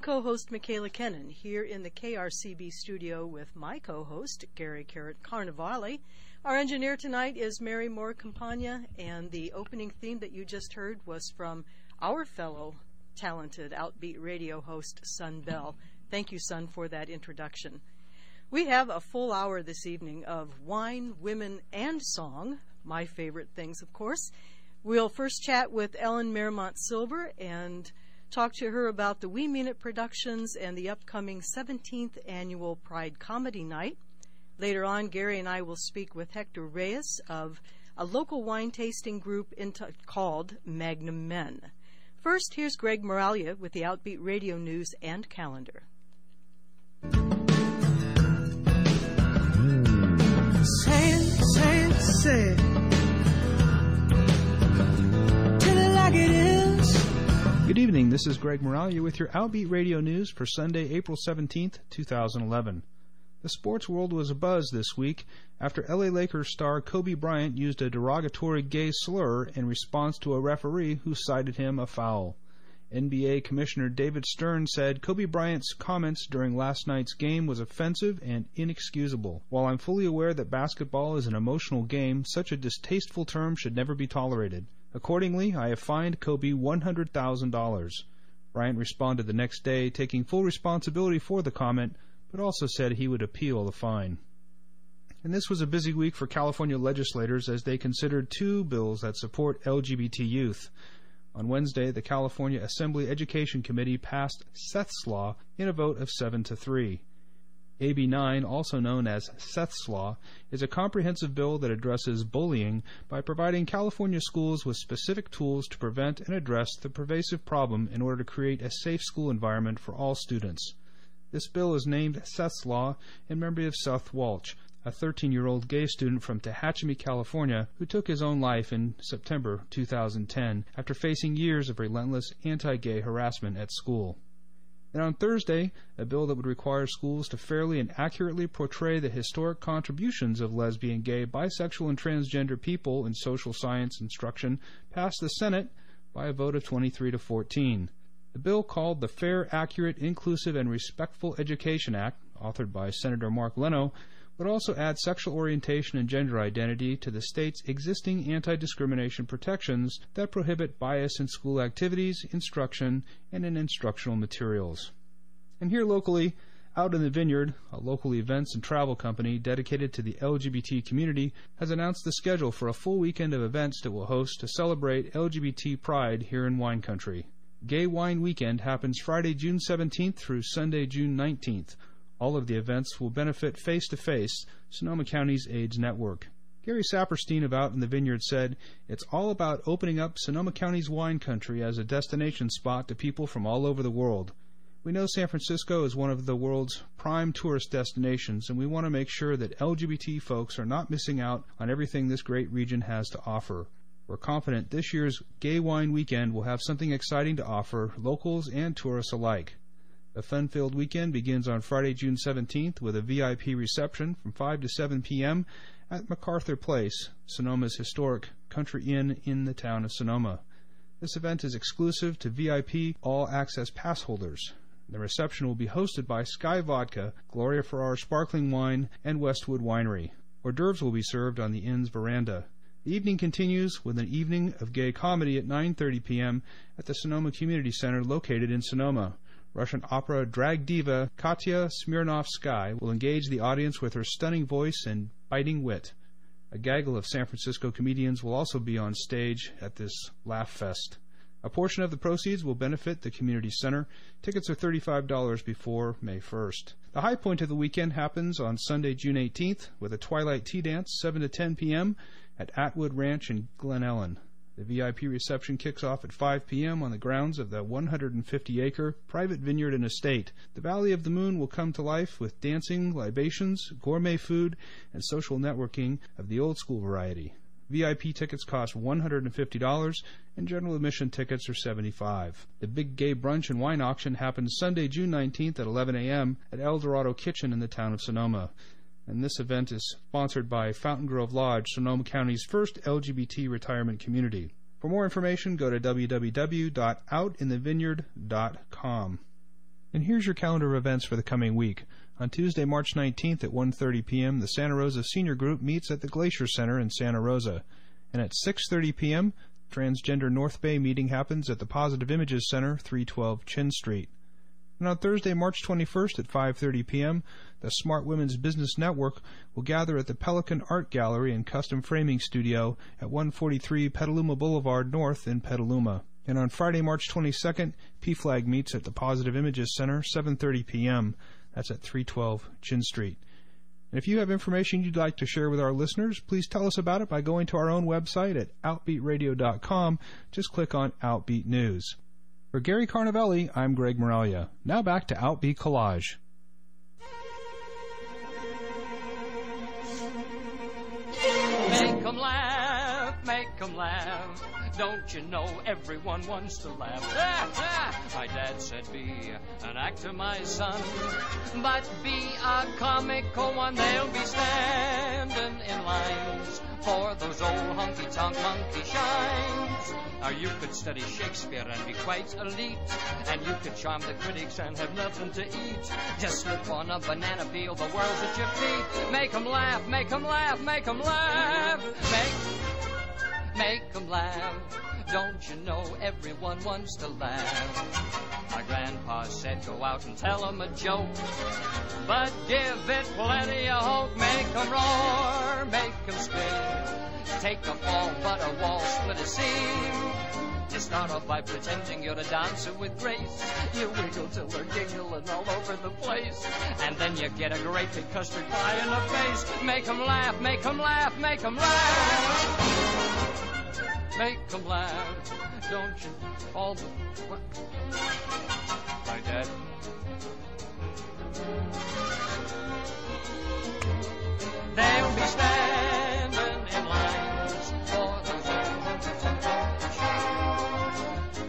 co-host Michaela Kennan here in the KRCB studio with my co-host Gary Carrot Carnevale. Our engineer tonight is Mary Moore Campagna, and the opening theme that you just heard was from our fellow talented Outbeat radio host, Sun Bell. Thank you, Sun, for that introduction. We have a full hour this evening of wine, women, and song, my favorite things, of course. We'll first chat with Ellen Merrimont Silver and talk to her about the We Mean It Productions and the upcoming 17th Annual Pride Comedy Night. Later on, Gary and I will speak with Hector Reyes of a local wine tasting group called Magnum Men. First, here's Greg Moralia with the Outbeat Radio News and Calendar. Say it. Tell it like it is. Good evening, this is Greg Moralia with your Outbeat Radio News for Sunday, April 17th, 2011. The sports world was abuzz this week after LA Lakers star Kobe Bryant used a derogatory gay slur in response to a referee who cited him a foul. NBA Commissioner David Stern said Kobe Bryant's comments during last night's game was offensive and inexcusable. While I'm fully aware that basketball is an emotional game, such a distasteful term should never be tolerated. Accordingly, I have fined Kobe $100,000. Bryant responded the next day, taking full responsibility for the comment, but also said he would appeal the fine. And this was a busy week for California legislators as they considered two bills that support LGBT youth. On Wednesday, the California Assembly Education Committee passed Seth's Law in a vote of 7-3. AB 9, also known as Seth's Law, is a comprehensive bill that addresses bullying by providing California schools with specific tools to prevent and address the pervasive problem in order to create a safe school environment for all students. This bill is named Seth's Law in memory of Seth Walsh, a 13-year-old gay student from Tehachapi, California, who took his own life in September 2010 after facing years of relentless anti-gay harassment at school. And on Thursday, a bill that would require schools to fairly and accurately portray the historic contributions of lesbian, gay, bisexual, and transgender people in social science instruction passed the Senate by a vote of 23-14. The bill, called the Fair, Accurate, Inclusive, and Respectful Education Act, authored by Senator Mark Leno, would also add sexual orientation and gender identity to the state's existing anti-discrimination protections that prohibit bias in school activities, instruction, and in instructional materials. And here locally, Out in the Vineyard, a local events and travel company dedicated to the LGBT community, has announced the schedule for a full weekend of events it will host to celebrate LGBT pride here in wine country. Gay Wine Weekend happens Friday, June 17th through Sunday, June 19th. All of the events will benefit Face to Face, Sonoma County's AIDS network. Gary Saperstein of Out in the Vineyard said, "It's all about opening up Sonoma County's wine country as a destination spot to people from all over the world. We know San Francisco is one of the world's prime tourist destinations, and we want to make sure that LGBT folks are not missing out on everything this great region has to offer. We're confident this year's Gay Wine Weekend will have something exciting to offer locals and tourists alike." The fun-filled weekend begins on Friday, June 17th with a VIP reception from 5 to 7 p.m. at MacArthur Place, Sonoma's historic country inn in the town of Sonoma. This event is exclusive to VIP all-access pass holders. The reception will be hosted by Sky Vodka, Gloria Ferrar Sparkling Wine, and Westwood Winery. Hors d'oeuvres will be served on the inn's veranda. The evening continues with an evening of gay comedy at 9:30 p.m. at the Sonoma Community Center located in Sonoma. Russian opera drag diva Katya Smirnov-Sky will engage the audience with her stunning voice and biting wit. A gaggle of San Francisco comedians will also be on stage at this laugh fest. A portion of the proceeds will benefit the community center. Tickets are $35 before May 1st. The high point of the weekend happens on Sunday, June 18th, with a twilight tea dance, 7 to 10 p.m. at Atwood Ranch in Glen Ellen. The VIP reception kicks off at 5 p.m. on the grounds of the 150-acre private vineyard and estate. The Valley of the Moon will come to life with dancing, libations, gourmet food, and social networking of the old-school variety. VIP tickets cost $150, and general admission tickets are $75. The Big Gay Brunch and Wine Auction happens Sunday, June 19th at 11 a.m. at El Dorado Kitchen in the town of Sonoma. And this event is sponsored by Fountain Grove Lodge, Sonoma County's first LGBT retirement community. For more information, go to www.outinthevineyard.com. And here's your calendar of events for the coming week. On Tuesday, March 19th at 1:30 p.m., the Santa Rosa Senior Group meets at the Glacier Center in Santa Rosa. And at 6:30 p.m., Transgender North Bay meeting happens at the Positive Images Center, 312 Chin Street. And on Thursday, March 21st at 5:30 p.m., the Smart Women's Business Network will gather at the Pelican Art Gallery and Custom Framing Studio at 143 Petaluma Boulevard North in Petaluma. And on Friday, March 22nd, PFLAG meets at the Positive Images Center, 7:30 p.m. That's at 312 Chin Street. And if you have information you'd like to share with our listeners, please tell us about it by going to our own website at outbeatradio.com. Just click on Outbeat News. For Gary Carnavelli, I'm Greg Moralia. Now back to Outbeat Collage. Make 'em laugh, make 'em laugh. Don't you know everyone wants to laugh? My dad said be an actor, my son, but be a comical one. They'll be standing in lines for those old honky-tonk monkey shines. Or you could study Shakespeare and be quite elite, and you could charm the critics and have nothing to eat. Just slip on a banana peel, the world's at your feet. Make 'em laugh, make 'em laugh, make 'em laugh. Make 'em laugh. Don't you know everyone wants to laugh? My grandpa said go out and tell 'em a joke, but give it plenty of hope. Make 'em roar, make 'em scream. Take a fall, but a wall split a seam. You start off by pretending you're a dancer with grace. You wiggle till they're giggling all over the place, and then you get a great big custard pie in the face. Make 'em laugh, make 'em laugh, make 'em laugh. Make 'em laugh, don't you? All the... What? My dad. They'll be standing in lines for those old honky-tonk shines.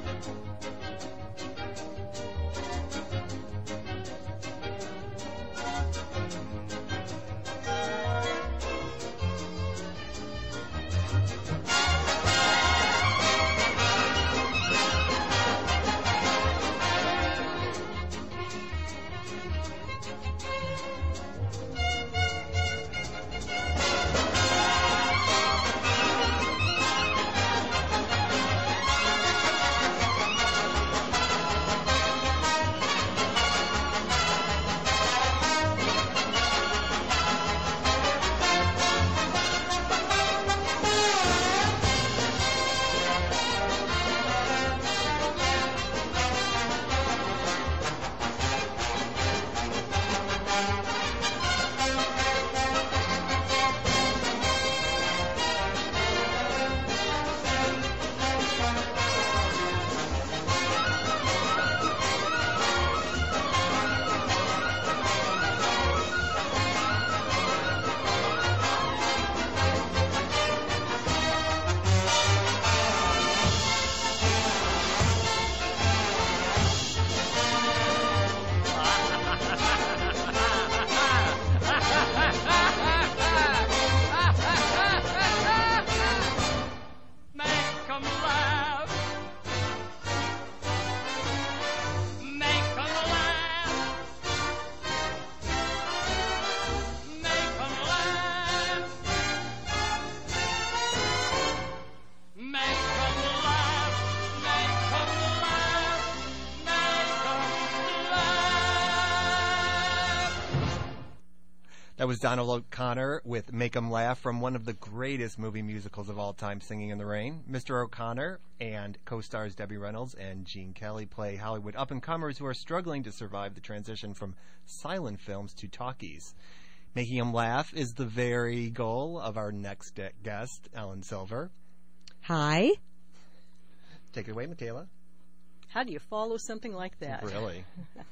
That was Donald O'Connor with Make 'Em Laugh from one of the greatest movie musicals of all time, Singing in the Rain. Mr. O'Connor and co-stars Debbie Reynolds and Gene Kelly play Hollywood up-and-comers who are struggling to survive the transition from silent films to talkies. Making 'em laugh is the very goal of our next guest, Ellen Silver. Hi. Take it away, Michaela. How do you follow something like that? Really?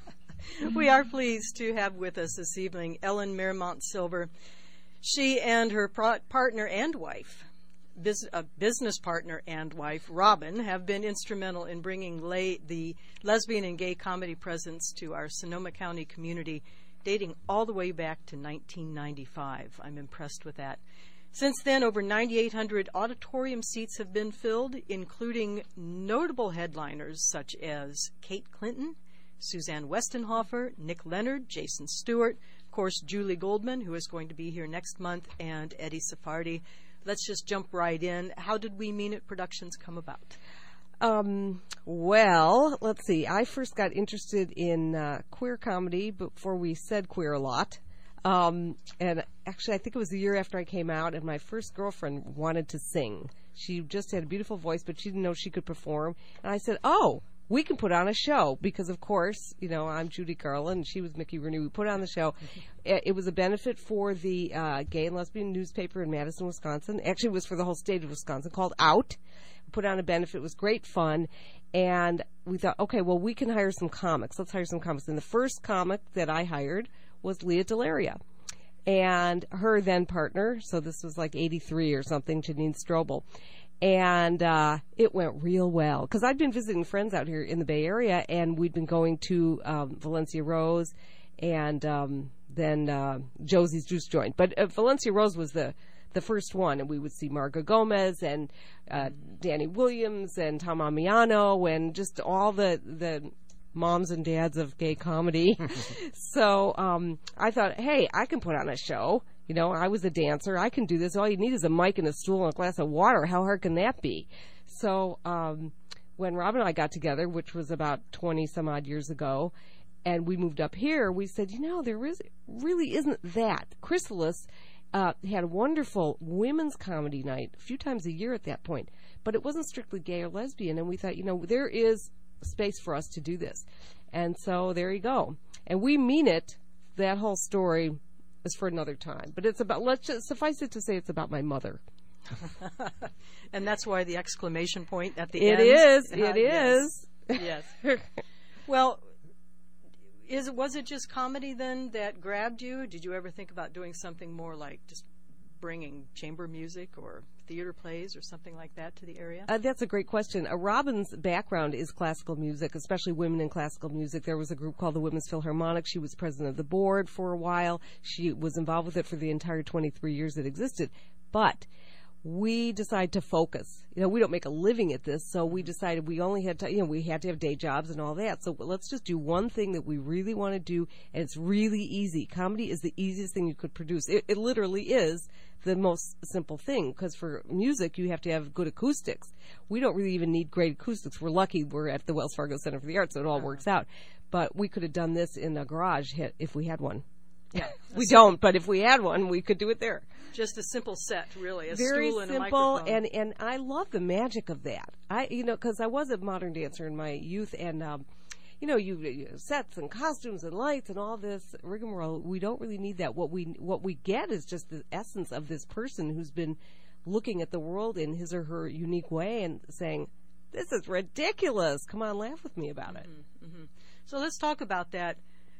We are pleased to have with us this evening Ellen Marymount Silver. She and her partner and wife, business partner and wife, Robin, have been instrumental in bringing the lesbian and gay comedy presence to our Sonoma County community, dating all the way back to 1995. I'm impressed with that. Since then, over 9,800 auditorium seats have been filled, including notable headliners such as Kate Clinton, Suzanne Westenhofer, Nick Leonard, Jason Stewart, of course, Julie Goldman, who is going to be here next month, and Eddie Sephardi. Let's just jump right in. How did We Mean It Productions come about? Well, let's see. I first got interested in queer comedy before we said queer a lot. And actually, I think it was the year after I came out, and my first girlfriend wanted to sing. She just had a beautiful voice, but she didn't know she could perform. And I said, oh, we can put on a show, because, of course, you know, I'm Judy Garland, and she was Mickey Rooney. We put on the show. It was a benefit for the gay and lesbian newspaper in Madison, Wisconsin. Actually, it was for the whole state of Wisconsin, called Out. Put on a benefit. It was great fun. And we thought, okay, well, we can hire some comics. Let's hire some comics. And the first comic that I hired was Leah Delaria. And her then partner, so this was like 83 or something, Janine Strobel. And it went real well, because I'd been visiting friends out here in the Bay Area, and we'd been going to Valencia Rose and then Josie's Juice Joint. But Valencia Rose was the first one, and we would see Marga Gomez and Danny Williams and Tom Amiano and just all the moms and dads of gay comedy. So I thought, hey, I can put on a show. You know, I was a dancer. I can do this. All you need is a mic and a stool and a glass of water. How hard can that be? So when Rob and I got together, which was about 20 some odd years ago, and we moved up here, we said, you know, there really isn't that. Chrysalis had a wonderful women's comedy night a few times a year at that point, but it wasn't strictly gay or lesbian. And we thought, you know, there is space for us to do this. And so there you go. And We Mean It, that whole story is for another time. But it's about, let's just suffice it to say, it's about my mother. And that's why the exclamation point at the It end. It is. Yes. Well, was it just comedy then that grabbed you? Did you ever think about doing something more like just bringing chamber music or theater plays or something like that to the area? That's a great question. Robin's background is classical music, especially women in classical music. There was a group called the Women's Philharmonic. She was president of the board for a while. She was involved with it for the entire 23 years it existed. But we decided to focus. You know, we don't make a living at this, so we decided we only had to, you know, we had to have day jobs and all that. So let's just do one thing that we really want to do, and it's really easy. Comedy is the easiest thing you could produce. It literally is the most simple thing, because for music, you have to have good acoustics. We don't really even need great acoustics. We're lucky we're at the Wells Fargo Center for the Arts, so it all works out. But we could have done this in a garage if we had one. Yeah, we don't, but if we had one, we could do it there. Just a simple set, really. A Very stool and simple, a microphone. and I love the magic of that. Because I was a modern dancer in my youth, and you sets and costumes and lights and all this rigmarole. We don't really need that. What we get is just the essence of this person who's been looking at the world in his or her unique way and saying, "This is ridiculous. Come on, laugh with me about it." Mm-hmm. So let's talk about that.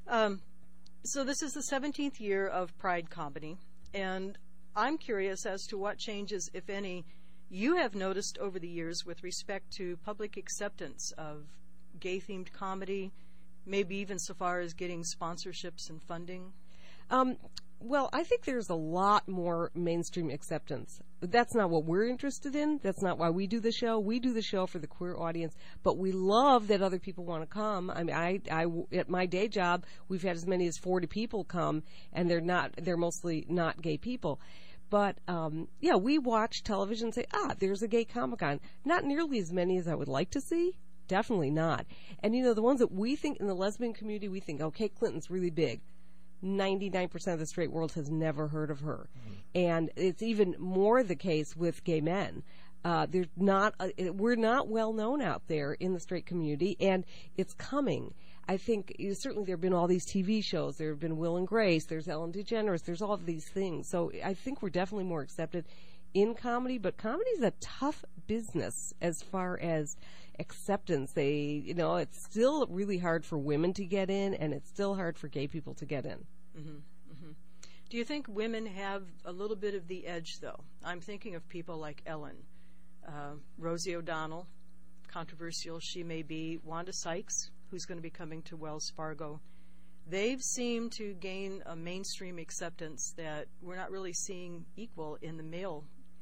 So this is the 17th year of Pride Comedy, and I'm curious as to what changes, if any, you have noticed over the years with respect to public acceptance of gay-themed comedy, maybe even so far as getting sponsorships and funding? Well, I think there's a lot more mainstream acceptance. But that's not what we're interested in. That's not why we do the show. We do the show for the queer audience, but we love that other people want to come. I mean, I at my day job, we've had as many as 40 people come, and they're mostly not gay people. But, we watch television and say, there's a gay Comic-Con. Not nearly as many as I would like to see. Definitely not. And, the ones that we think in the lesbian community, we think, Kate Clinton's really big. 99% of the straight world has never heard of her. Mm-hmm. And it's even more the case with gay men. We're not well known out there in the straight community, and it's coming. I think certainly there have been all these TV shows. There have been Will and Grace. There's Ellen DeGeneres. There's all of these things. So I think we're definitely more accepted in comedy, but comedy is a tough business as far as acceptance. It's still really hard for women to get in, and it's still hard for gay people to get in. Mm-hmm. Mm-hmm. Do you think women have a little bit of the edge, though? I'm thinking of people like Ellen, Rosie O'Donnell, controversial she may be, Wanda Sykes, who's going to be coming to Wells Fargo. They've seemed to gain a mainstream acceptance that we're not really seeing equal in the male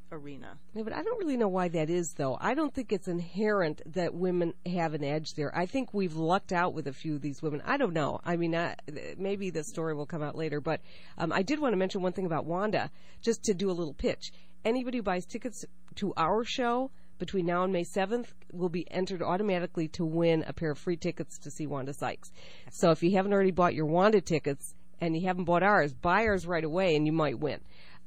arena. Yeah, but I don't really know why that is, though. I don't think it's inherent that women have an edge there. I think we've lucked out with a few of these women. I don't know. I mean, maybe the story will come out later. But I did want to mention one thing about Wanda, just to do a little pitch. Anybody who buys tickets to our show between now and May 7th will be entered automatically to win a pair of free tickets to see Wanda Sykes. So if you haven't already bought your Wanda tickets and you haven't bought ours, buy ours right away and you might win.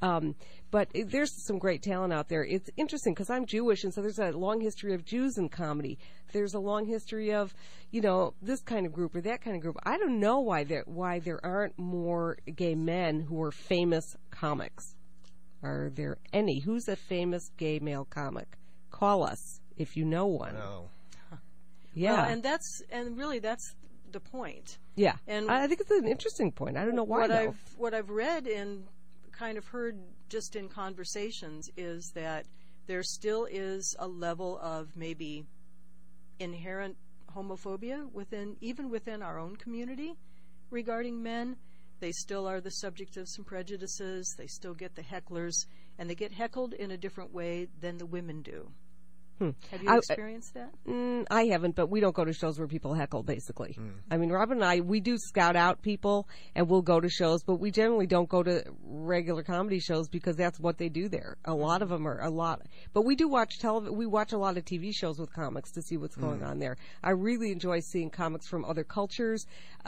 But there's some great talent out there. It's interesting because I'm Jewish, and so there's a long history of Jews in comedy. There's a long history of, this kind of group or that kind of group. I don't know why there aren't more gay men who are famous comics. Are there any? Who's a famous gay male comic? Call us if you know one. No. Yeah, Well, and really that's the point. yeah. and I think it's an interesting point. I don't know why though. What I've read and kind of heard just in conversations is that there still is a level of maybe inherent homophobia even within our own community regarding men. They still are the subject of some prejudices. They still get the hecklers, and they get heckled in a different way than the women do. Have you experienced that? I haven't, but we don't go to shows where people heckle, basically. I mean, Robin and I, we do scout out people, and we'll go to shows, but we generally don't go to regular comedy shows because that's what they do there. A lot of them are a lot. But we do watch television. We watch a lot of TV shows with comics to see what's going on there. I really enjoy seeing comics from other cultures.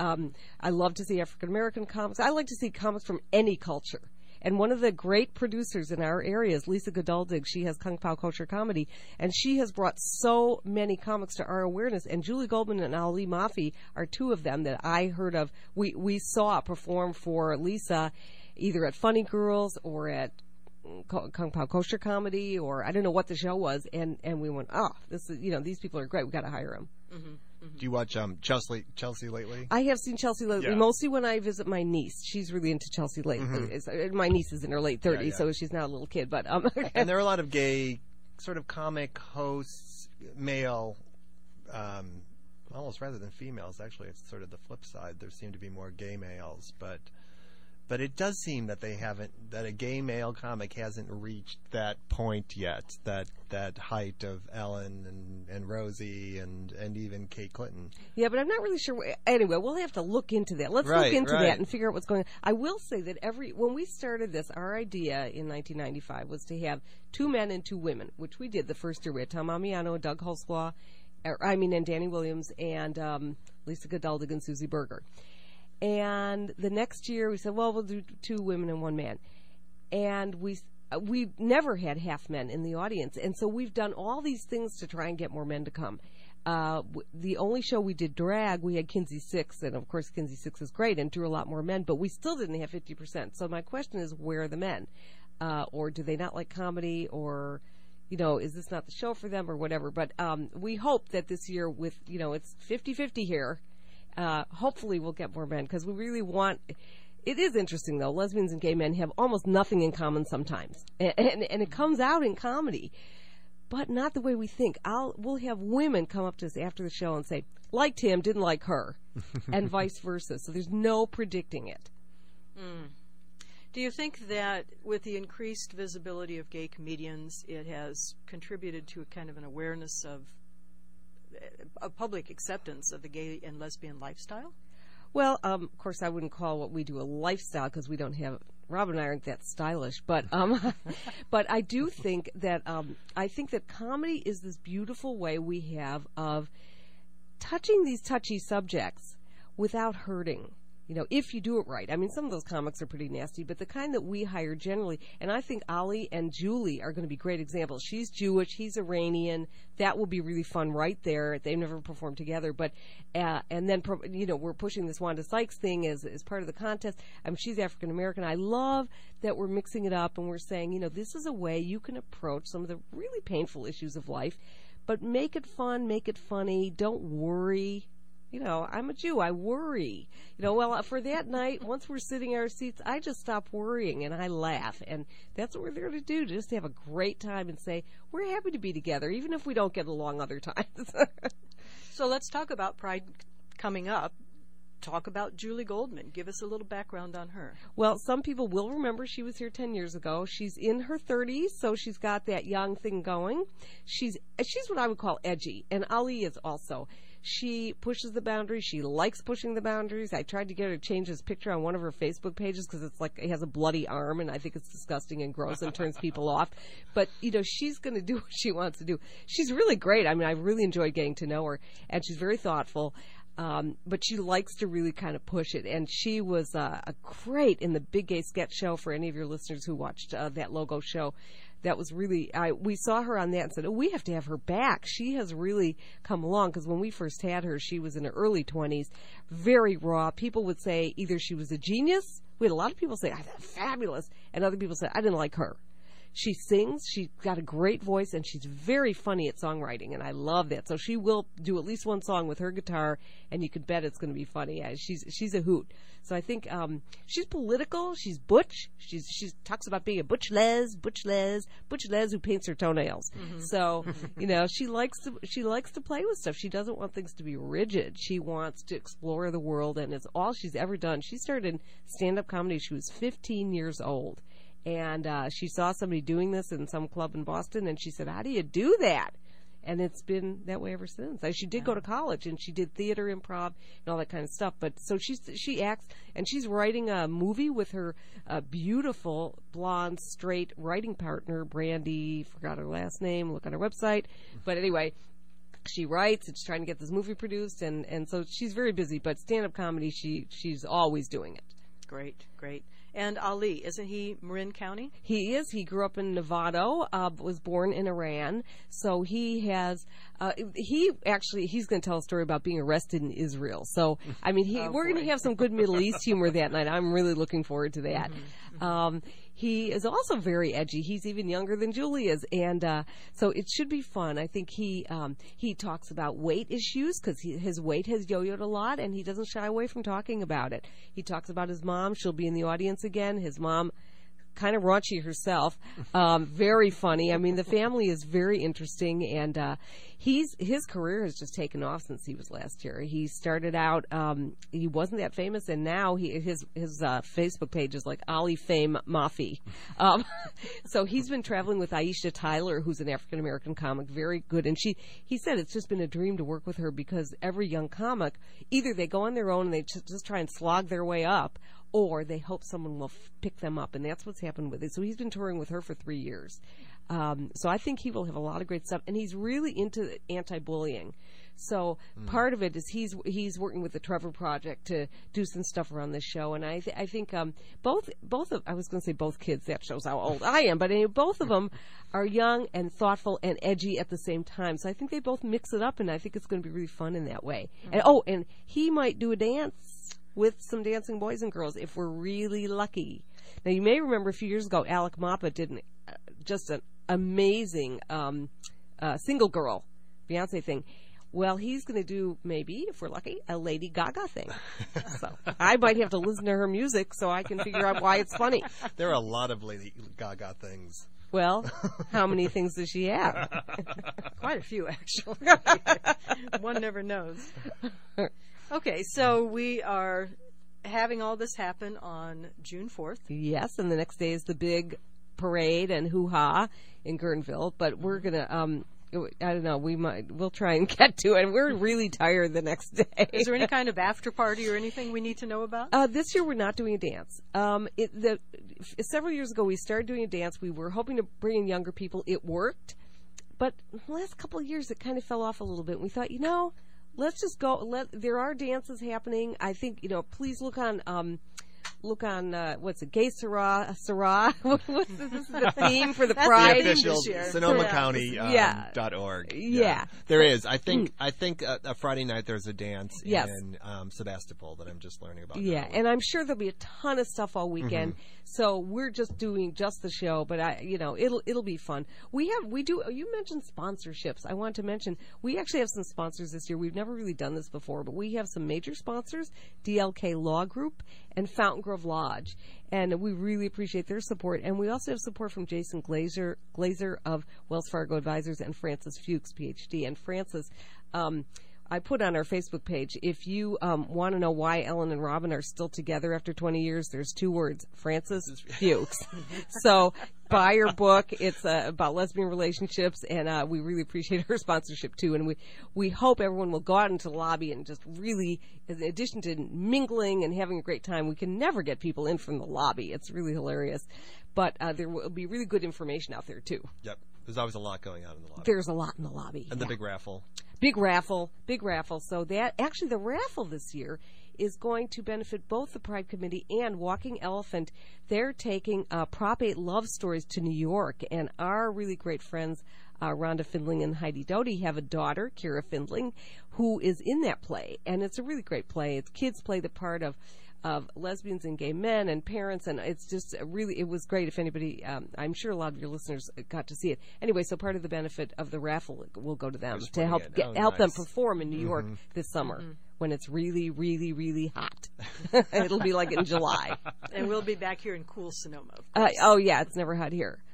I love to see African-American comics. I like to see comics from any culture. And one of the great producers in our area is Lisa Godaldig. She has Kung Pao Kosher Comedy, and she has brought so many comics to our awareness. And Julie Goldman and Ali Mafi are two of them that I heard of. We saw perform for Lisa either at Funny Girls or at Kung Pao Kosher Comedy, or I don't know what the show was, and we went, this is, these people are great. We got to hire them. Mm-hmm. Do you watch Chelsea lately? I have seen Chelsea lately, Yeah. mostly when I visit my niece. She's really into Chelsea lately. My niece is in her late 30s, yeah. so she's not a little kid. But And there are a lot of gay sort of comic hosts, male, almost rather than females. Actually, it's sort of the flip side. There seem to be more gay males, but it does seem that that a gay male comic hasn't reached that point yet, that height of Ellen and Rosie and even Kate Clinton. yeah, but I'm not really sure. Anyway, we'll have to look into that. Let's look into that and figure out what's going on. I will say that when we started this, our idea in 1995 was to have 2 men and 2 women, which we did the first year. We had Tom Amiano and Doug Holsclaw, and Danny Williams, and Lisa Godaldig and Susie Berger. And the next year we said, well, we'll do 2 women and 1 man. And we never had half men in the audience. And so we've done all these things to try and get more men to come. The only show we did drag, we had Kinsey Six, and of course Kinsey Six is great and drew a lot more men, but we still didn't have 50%. So my question is, where are the men? Or do they not like comedy, or is this not the show for them, or whatever? But we hope that this year with, it's 50-50 here, hopefully we'll get more men, because we really want. It is interesting, though. Lesbians and gay men have almost nothing in common sometimes, and it comes out in comedy, but not the way we think. We'll have women come up to us after the show and say, liked him, didn't like her, and vice versa. So there's no predicting it. Do you think that with the increased visibility of gay comedians, it has contributed to a kind of an awareness of a public acceptance of the gay and lesbian lifestyle? Well, of course, I wouldn't call what we do a lifestyle because we don't have. Robin and I aren't that stylish, but but I do think that comedy is this beautiful way we have of touching these touchy subjects without hurting. If you do it right. I mean, some of those comics are pretty nasty, but the kind that we hire generally, and I think Ali and Julie are going to be great examples. She's Jewish, he's Iranian. That will be really fun right there. They've never performed together, but and then we're pushing this Wanda Sykes thing as part of the contest. She's African American. I love that we're mixing it up and we're saying, this is a way you can approach some of the really painful issues of life, but make it fun, make it funny. Don't worry. I'm a Jew. I worry. Well, for that night, once we're sitting in our seats, I just stop worrying and I laugh. And that's what we're there to do, just to have a great time and say, we're happy to be together, even if we don't get along other times. So let's talk about Pride coming up. talk about Julie Goldman. Give us a little background on her. Well, some people will remember she was here 10 years ago. She's in her 30s, so she's got that young thing going. She's what I would call edgy, and Ali is also. She pushes the boundaries. She likes pushing the boundaries. I tried to get her to change his picture on one of her Facebook pages because it's like it has a bloody arm, and I think it's disgusting and gross and turns people off. But, she's going to do what she wants to do. She's really great. I mean, I've really enjoyed getting to know her, and she's very thoughtful. But she likes to really kind of push it. And she was a great in the Big Gay Sketch Show for any of your listeners who watched that Logo show. That was really, we saw her on that and said, we have to have her back. She has really come along because when we first had her, she was in her early 20s, very raw. People would say either she was a genius. We had a lot of people say, that's fabulous. And other people said, I didn't like her. She sings, she's got a great voice, and she's very funny at songwriting, and I love that. So she will do at least one song with her guitar, and you can bet it's going to be funny. She's a hoot. So I think she's political, she's butch, she talks about being a butch les who paints her toenails. Mm-hmm. So, she likes to play with stuff. She doesn't want things to be rigid. She wants to explore the world, and it's all she's ever done. She started stand-up comedy. She was 15 years old. And she saw somebody doing this in some club in Boston, and she said, how do you do that? And it's been that way ever since. She did go to college, and she did theater, improv, and all that kind of stuff. But so she acts, and she's writing a movie with her beautiful, blonde, straight writing partner, Brandy, forgot her last name, look on her website. But anyway, she writes, and she's trying to get this movie produced, and so she's very busy. But stand-up comedy, she's always doing it. Great. And Ali, isn't he Marin County? He is. He grew up in Novato, was born in Iran. So he has, he's going to tell a story about being arrested in Israel. So, I mean, we're going to have some good Middle East humor that night. I'm really looking forward to that. Mm-hmm. He is also very edgy. He's even younger than Julie is, and so it should be fun. I think he talks about weight issues because his weight has yo-yoed a lot, and he doesn't shy away from talking about it. He talks about his mom. She'll be in the audience again. His mom, kind of raunchy herself, very funny. I mean, the family is very interesting, and his career has just taken off since he was last year. He started out, he wasn't that famous, and now his Facebook page is like Ali Fame Mafi. So he's been traveling with Aisha Tyler, who's an African American comic, very good. And he said it's just been a dream to work with her because every young comic, either they go on their own and they just try and slog their way up, or they hope someone will pick them up, and that's what's happened with it. So he's been touring with her for 3 years. So I think he will have a lot of great stuff, and he's really into anti-bullying. So part of it is he's working with the Trevor Project to do some stuff around this show, and I think both of, I was going to say both kids, that shows how old I am, but both of them are young and thoughtful and edgy at the same time. So I think they both mix it up, and I think it's going to be really fun in that way. Mm-hmm. And he might do a dance with some dancing boys and girls if we're really lucky. Now, you may remember a few years ago, Alec Mapa did just an amazing single girl Beyonce thing. Well, he's going to do, maybe, if we're lucky, a Lady Gaga thing. So I might have to listen to her music so I can figure out why it's funny. There are a lot of Lady Gaga things. Well, how many things does she have? Quite a few, actually. One never knows. Okay, so we are having all this happen on June 4th. Yes, and the next day is the big parade and hoo-ha in Guerneville, but we're going to, I don't know, we'll try and get to it. We're really tired the next day. Is there any kind of after party or anything we need to know about? This year we're not doing a dance. Several years ago we started doing a dance. We were hoping to bring in younger people. It worked, but the last couple of years it kind of fell off a little bit. We thought, let's just go. There are dances happening. I think, please look on what's it, Gay Sarah. This is the theme for the Pride. The official SonomaCounty.org. Yeah. There is. I think a Friday night there's a dance in Sebastopol that I'm just learning about. Yeah, and I'm sure there'll be a ton of stuff all weekend. Mm-hmm. So we're just doing just the show, but it'll be fun. You mentioned sponsorships. I want to mention we actually have some sponsors this year. We've never really done this before, but we have some major sponsors: DLK Law Group and Fountain Grove Lodge, and we really appreciate their support. And we also have support from Jason Glazer of Wells Fargo Advisors and Francis Fuchs, PhD. And Francis, I put on our Facebook page, if you want to know why Ellen and Robin are still together after 20 years, there's 2 words, Francis Fuchs. So buy her book. It's about lesbian relationships, and we really appreciate her sponsorship, too. And we hope everyone will go out into the lobby and just really, in addition to mingling and having a great time, we can never get people in from the lobby. It's really hilarious. But there will be really good information out there, too. Yep. There's always a lot going on in the lobby. There's a lot in the lobby. And the big raffle. Big raffle. So that, actually the raffle this year is going to benefit both the Pride Committee and Walking Elephant. They're taking Prop 8 Love Stories to New York, and our really great friends, Rhonda Findling and Heidi Doty, have a daughter, Kira Findling, who is in that play. And it's a really great play. It's kids play the part of lesbians and gay men and parents, and it's just really, it was great. If anybody, I'm sure a lot of your listeners got to see it. Anyway, so part of the benefit of the raffle will go to them to help help them perform in New York this summer when it's really, really, really hot. It'll be like in July. And we'll be back here in cool Sonoma. Oh, yeah, it's never hot here.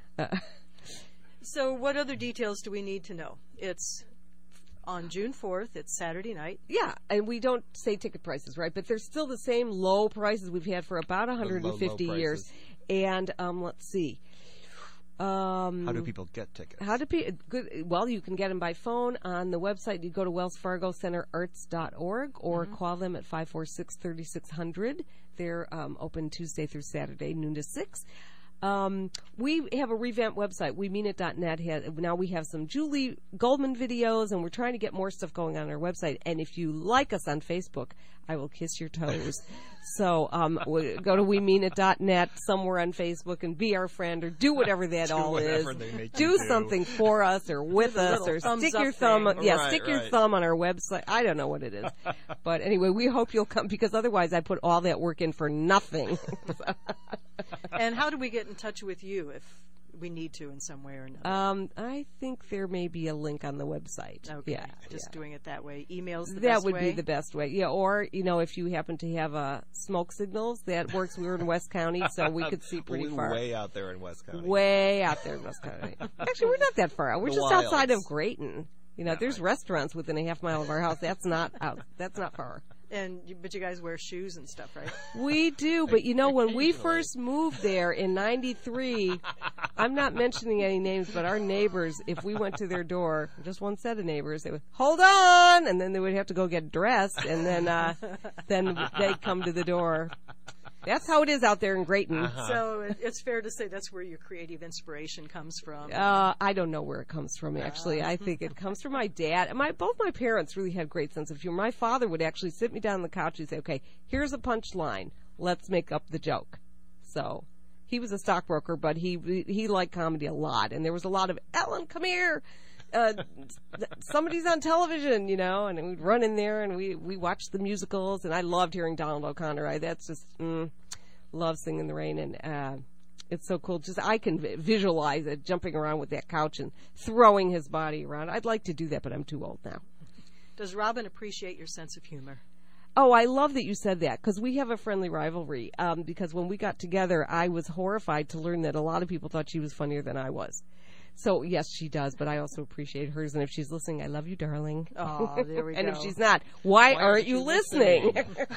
So what other details do we need to know? It's on June 4th. It's Saturday night. Yeah, and we don't say ticket prices, right? But they're still the same low prices we've had for about 150 years. And let's see. How do people get tickets? Well, you can get them by phone on the website. You go to wellsfargocenterarts.org or call them at 546-3600. They're open Tuesday through Saturday, noon to 6. We have a revamped website, WeMeanIt.net. Now we have some Julie Goldman videos, and we're trying to get more stuff going on our website. And if you like us on Facebook, I will kiss your toes. So go to WeMeanIt.net somewhere on Facebook and be our friend, or do whatever that all is. Do something for us or with us, or stick your thumb. Stick your thumb on our website. I don't know what it is, but anyway, we hope you'll come, because otherwise I put all that work in for nothing. And how do we get in touch with you if we need to in some way or another? I think there may be a link on the website. Okay. Yeah. Just doing it that way. Emails the best way? That would be the best way. Yeah, or, if you happen to have smoke signals, that works. We were in West County, so we could see pretty far. Way out there in West County. Way out there in West County. Actually, we're not that far out. We're just outside of Grayton. There's restaurants within a half mile of our house. That's not out. That's not far. But you guys wear shoes and stuff, right? We do, but when we first moved there in '93, I'm not mentioning any names, but our neighbors, if we went to their door, just one set of neighbors, they would, hold on, and then they would have to go get dressed, and then they'd come to the door. That's how it is out there in Grayton. So it's fair to say that's where your creative inspiration comes from. I don't know where it comes from, actually. I think it comes from my dad. And both my parents really had great sense of humor. My father would actually sit me down on the couch and say, okay, here's a punchline. Let's make up the joke. So he was a stockbroker, but he liked comedy a lot. And there was a lot of, Ellen, come here. Somebody's on television, and we'd run in there and we watched the musicals, and I loved hearing Donald O'Connor. That's just love Singing in the Rain, and it's so cool. Just I can visualize it, jumping around with that couch and throwing his body around. I'd like to do that, but I'm too old now. Does Robin appreciate your sense of humor? Oh, I love that you said that, because we have a friendly rivalry. Because when we got together, I was horrified to learn that a lot of people thought she was funnier than I was. So, yes, she does, but I also appreciate hers. And if she's listening, I love you, darling. Oh, there we go. And if she's not, why aren't you listening?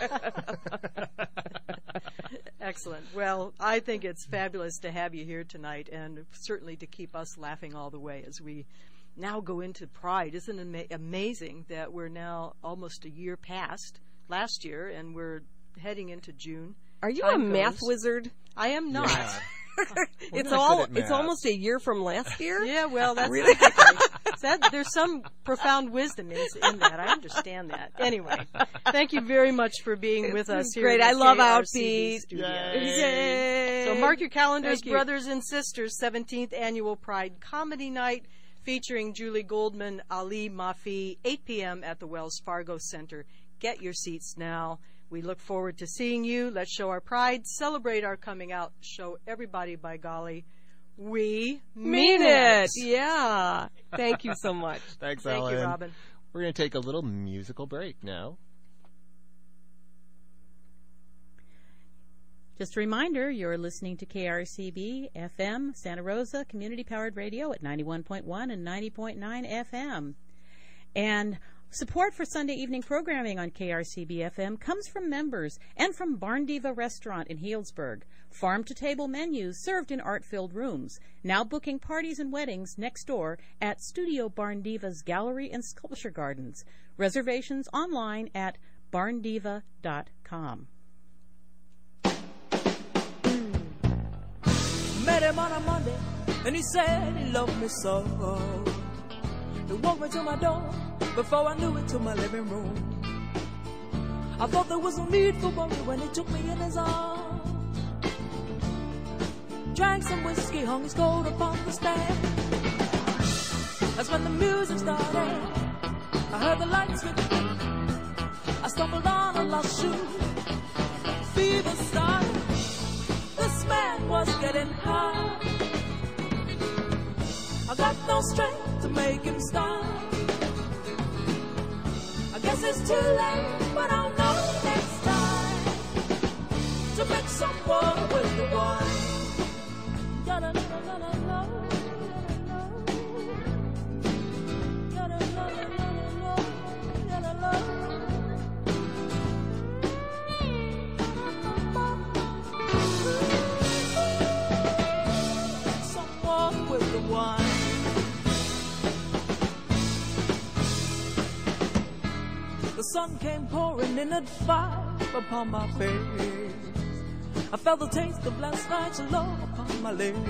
Excellent. Well, I think it's fabulous to have you here tonight, and certainly to keep us laughing all the way as we now go into Pride. Isn't it amazing that we're now almost a year past last year, and we're heading into June? Are you a math wizard? I am not. Yeah. It's almost a year from last year. Yeah, well, that's really there's some profound wisdom in that. I understand that. Anyway, thank you very much for being with us here. Great, I love Outbeat. Yay. So mark your calendars, brothers and sisters. 17th annual Pride Comedy Night featuring Julie Goldman, Ali Mafi, 8 p.m. at the Wells Fargo Center. Get your seats now. We look forward to seeing you. Let's show our pride, celebrate our coming out, show everybody, by golly, we mean it. Yeah. Thank you so much. Thanks, Ellen. Thank you, Robin. We're going to take a little musical break now. Just a reminder, you're listening to KRCB FM Santa Rosa Community Powered Radio at 91.1 and 90.9 FM. And Support for Sunday evening programming on KRCB-FM comes from members and from Barn Diva Restaurant in Healdsburg. Farm-to-table menus served in art-filled rooms. Now booking parties and weddings next door at Studio Barn Diva's Gallery and Sculpture Gardens. Reservations online at barndiva.com. Met him on a Monday, and he said he loved me so. He walked me to my door, before I knew it, to my living room. I thought there was no need for worry when he took me in his arms. Drank some whiskey, hung his coat upon the stand. That's when the music started. I heard the lights flicker. I stumbled on a lost shoe. Fever started. This man was getting high. I got no strength to make him stop. I guess it's too late, but I'll know next time to mix some water with the wine. Some water with the wine. The sun came pouring in at 5 upon my face. I felt the taste of last night's love upon my lips.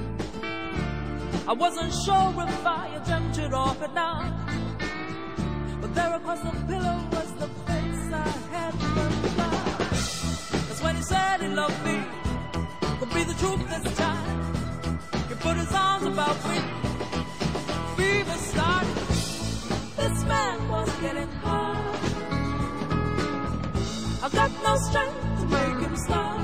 I wasn't sure if I had dreamt it off at night, but there across the pillow was the face I had dreamt about. That's when he said he loved me. Could be the truth this time. He put his arms about me. Fever started. This man was getting high. I got no strength to make him stop.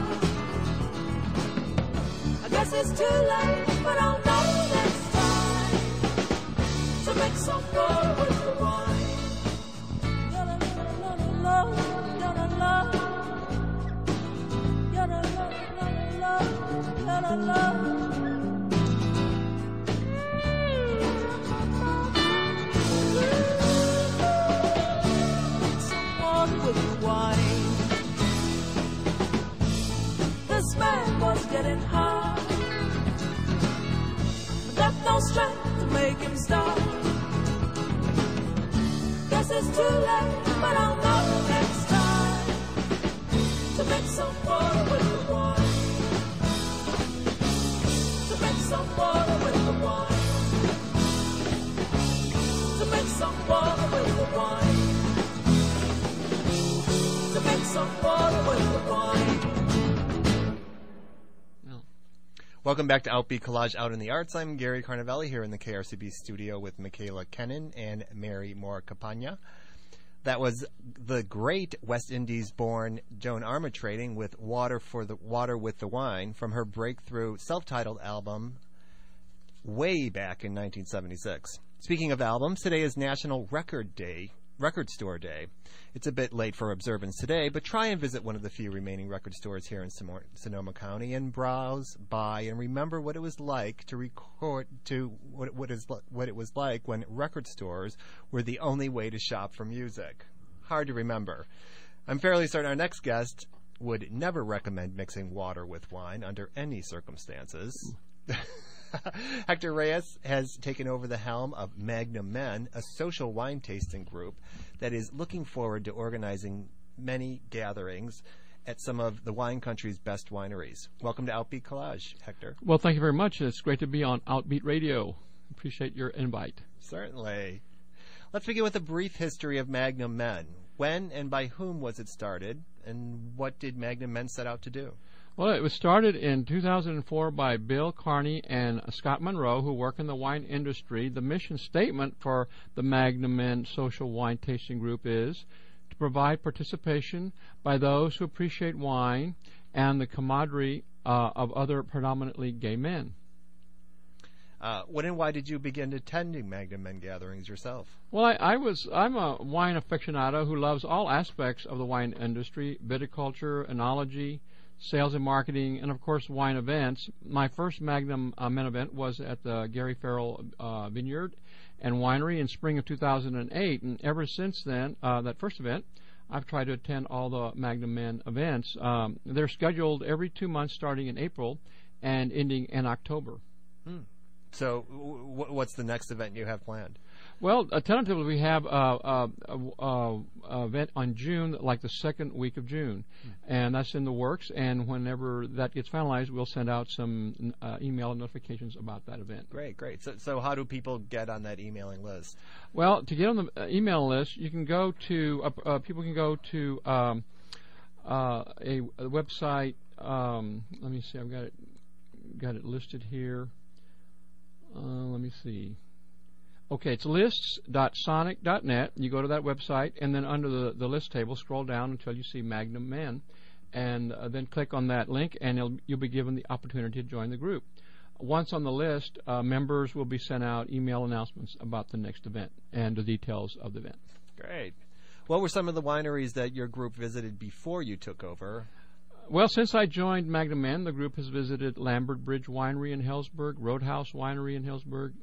I guess it's too late, but I'll know next time to make some water with the wine. La-la-la-la-la-la, la-la-la. La-la-la-la-la, la-la-la. This man was getting high. I got no strength to make him stop. Guess it's too late, but I'll know next time to make some water with the wine. To make some water with the wine. To make some water with the wine. To make some water with the wine. Welcome back to Outbeat Collage Out in the Arts. I'm Gary Carnavelli here in the KRCB studio with Michaela Kennan and Mary Moore Capagna. That was the great West Indies-born Joan Armatrading with Water with the Wine from her breakthrough self-titled album way back in 1976. Speaking of albums, today is National Record Store Day. It's a bit late for observance today, but try and visit one of the few remaining record stores here in Sonoma County and browse, buy, and remember what it was like to record what it was like when record stores were the only way to shop for music. Hard to remember. I'm fairly certain our next guest would never recommend mixing water with wine under any circumstances. Hector Reyes has taken over the helm of Magnum Men, a social wine tasting group that is looking forward to organizing many gatherings at some of the wine country's best wineries. Welcome to Outbeat Collage, Hector. Well, thank you very much. It's great to be on Outbeat Radio. Appreciate your invite. Certainly. Let's begin with a brief history of Magnum Men. When and by whom was it started, and what did Magnum Men set out to do? Well, it was started in 2004 by Bill Carney and Scott Monroe, who work in the wine industry. The mission statement for the Magnum Men Social Wine Tasting Group is to provide participation by those who appreciate wine and the camaraderie of other predominantly gay men. When and why did you begin attending Magnum Men gatherings yourself? Well, I'm a wine aficionado who loves all aspects of the wine industry: viticulture, enology, sales and marketing, and of course wine events. My first Magnum Men event was at the Gary Farrell Vineyard, and Winery in spring of 2008. And ever since then, that first event, I've tried to attend all the Magnum Men events. They're scheduled every 2 months starting in April and ending in October. So what's the next event you have planned? Well, tentatively, we have a event on June, like the second week of June, and that's in the works. And whenever that gets finalized, we'll send out some email notifications about that event. Great. So how do people get on that emailing list? Well, to get on the email list, you can go to people can go to a website. Let me see, I've got it listed here. Let me see. Okay, it's lists.sonic.net. You go to that website, and then under the list table, scroll down until you see Magnum Men, and then click on that link, and you'll be given the opportunity to join the group. Once on the list, members will be sent out email announcements about the next event and the details of the event. Great. What were some of the wineries that your group visited before you took over? Well, since I joined Magnum Men, the group has visited Lambert Bridge Winery in Hillsburg, Roadhouse Winery in Hillsburg,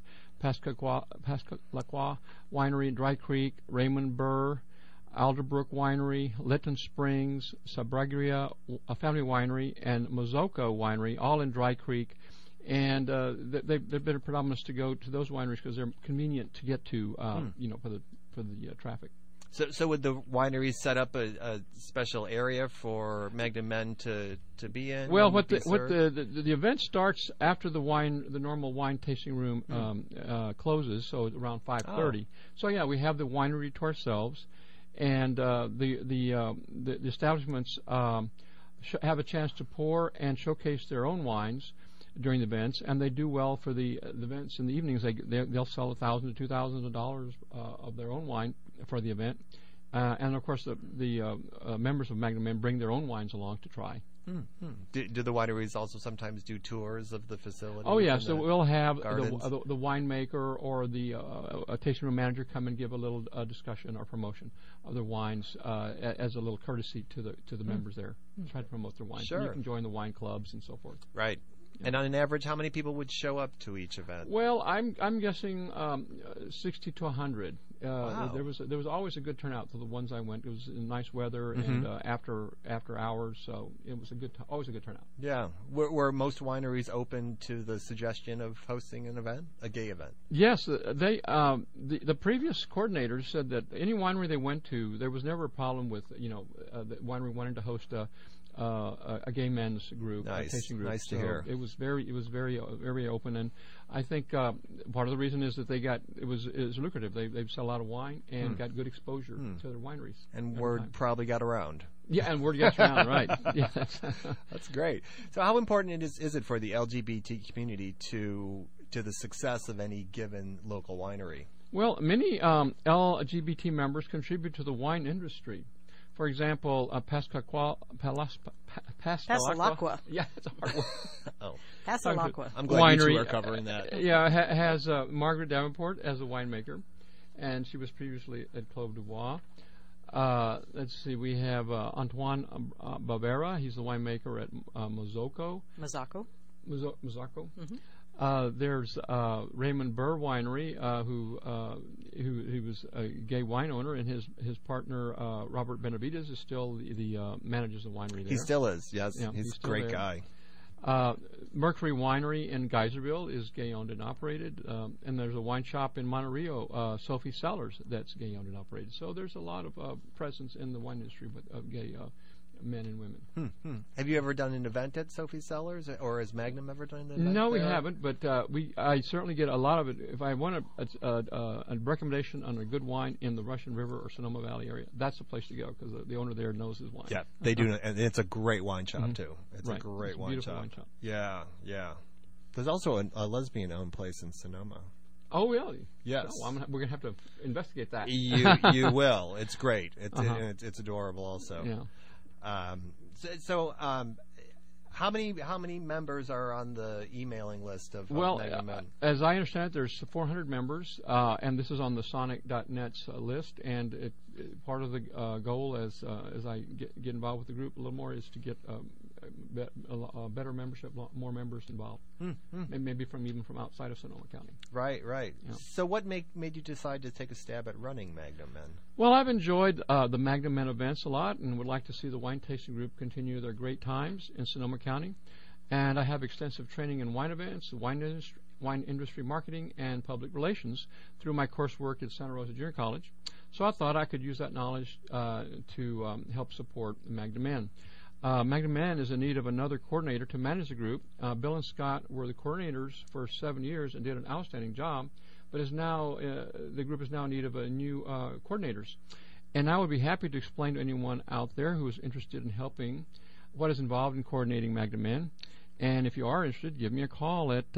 Pascalaqua Winery in Dry Creek, Raymond Burr, Alderbrook Winery, Lytton Springs, Sabragria Family Winery, and Mozoko Winery, all in Dry Creek. And they've been predominant to go to those wineries because they're convenient to get to, for the traffic. So would the wineries set up a special area for Magnum Men to be in? Well, the event starts after the normal wine tasting room closes, so around 5:30. So yeah, we have the winery to ourselves, and the establishments have a chance to pour and showcase their own wines during the events, and they do well for the events in the evenings. They'll sell $1,000 to $2,000 of their own wine for the event, and of course the members of Magnum Men bring their own wines along to try. Do the wineries also sometimes do tours of the facility? Oh yeah, so we'll have the winemaker or the tasting room manager come and give a little discussion or promotion of their wines as a little courtesy to the members there. Try to promote their wines. Sure. And you can join the wine clubs and so forth. Right. And on an average, how many people would show up to each event? Well, I'm guessing 60 to 100. Wow. There was always a good turnout to the ones I went. It was in nice weather and after hours, so it was always a good turnout. Yeah. Were most wineries open to the suggestion of hosting an event, a gay event? Yes, the previous coordinators said that any winery they went to, there was never a problem with the winery wanting to host a gay men's group, a tasting group. Nice to so hear. It was very open, and I think part of the reason is that it was lucrative. They sell a lot of wine and got good exposure to their wineries. And word probably got around. Yeah, and word gets around, right? Yeah, that's great. So, how important is it for the LGBT community to the success of any given local winery? Well, many LGBT members contribute to the wine industry. For example, Pascalaqua. Yeah, it's a hard word. Pascalaqua. I'm glad you two are covering that. Has Margaret Davenport as a winemaker, and she was previously at Clos du Bois. Let's see, we have Antoine Barbera. He's the winemaker at Mozoko. Mozoko. There's Raymond Burr Winery, who was a gay wine owner, and his partner Robert Benavides is still the manages the winery there. He still is, yes. Yeah, he's a great guy. Mercury Winery in Geyserville is gay owned and operated, and there's a wine shop in Monterey, Sophie Cellars, that's gay owned and operated. So there's a lot of presence in the wine industry of gay men and women. Have you ever done an event at Sophie Cellars, or has Magnum ever done an event? No, we haven't, but I certainly get a lot of it. If I want a recommendation on a good wine in the Russian River or Sonoma Valley area, that's the place to go because the owner there knows his wine. Yeah, they do, and it's a great wine shop too. It's right. a great wine beautiful shop. Wine shop. Yeah. There's also a lesbian-owned place in Sonoma. Oh, really? Yes. Oh, we're going to have to investigate that. You will. It's great. It's adorable also. Yeah. How many members are on the emailing list of Magnum Men? As I understand it, there's 400 members, and this is on the Sonic.net's list, and part of the goal as I get involved with the group a little more is to get a better membership, more members involved, and maybe even from outside of Sonoma County. Right. Yeah. So what made you decide to take a stab at running Magnum Men? Well, I've enjoyed the Magnum Men events a lot and would like to see the wine tasting group continue their great times in Sonoma County. And I have extensive training in wine events, wine industry marketing, and public relations through my coursework at Santa Rosa Junior College. So I thought I could use that knowledge to help support Magnum Men. Magnum Men is in need of another coordinator to manage the group. Bill and Scott were the coordinators for 7 years and did an outstanding job, but is now the group is now in need of a new coordinators. And I would be happy to explain to anyone out there who is interested in helping what is involved in coordinating Magnum Men. And if you are interested, give me a call at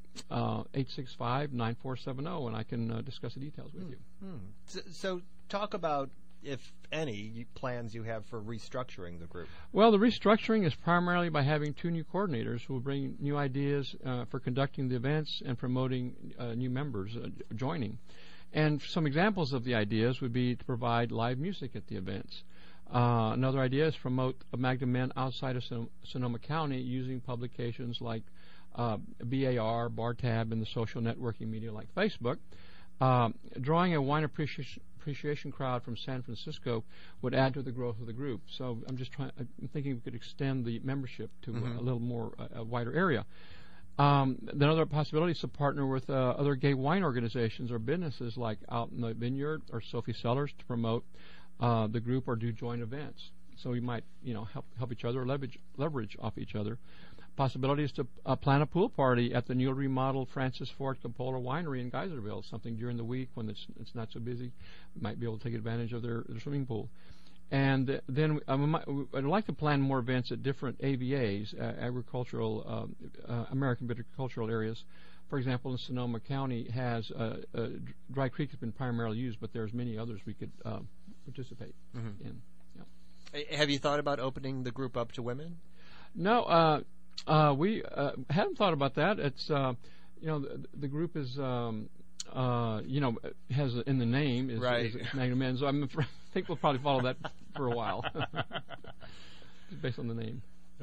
865-9470, and I can discuss the details with you. So talk about, if any, plans you have for restructuring the group. Well, the restructuring is primarily by having 2 new coordinators who will bring new ideas for conducting the events and promoting new members joining. And some examples of the ideas would be to provide live music at the events. Another idea is promote Magnum Men outside of Sonoma County using publications like BAR, BarTab, and the social networking media like Facebook. Drawing a wine appreciation crowd from San Francisco would add to the growth of the group. So I'm thinking we could extend the membership to a little more, a wider area. Another possibility is to partner with other gay wine organizations or businesses like Out in the Vineyard or Sophie Cellars to promote the group or do joint events. So we might, help each other, leverage off each other. Possibility is to plan a pool party at the newly remodeled Francis Ford Coppola Winery in Geyserville, something during the week when it's not so busy. We might be able to take advantage of their swimming pool. And then I'd like to plan more events at different AVAs, American Viticultural areas. For example, in Sonoma County has Dry Creek has been primarily used, but there's many others we could participate in. Yeah. Have you thought about opening the group up to women? No, we haven't thought about that. It's the group is has in the name is Magnum Men, so I think we'll probably follow that for a while, based on the name.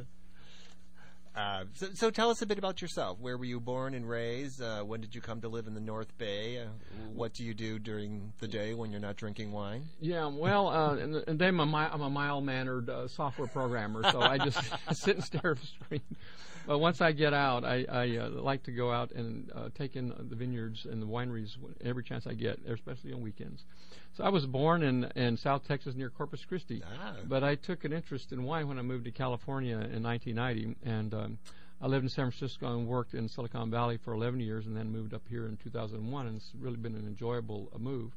So tell us a bit about yourself. Where were you born and raised? When did you come to live in the North Bay? What do you do during the day when you're not drinking wine? Yeah, well, in the day I'm a mild-mannered software programmer, so I just sit and stare at the screen. But once I get out, I like to go out and take in the vineyards and the wineries every chance I get, especially on weekends. So I was born in South Texas near Corpus Christi, but I took an interest in wine when I moved to California in 1990, and I lived in San Francisco and worked in Silicon Valley for 11 years and then moved up here in 2001, and it's really been an enjoyable move.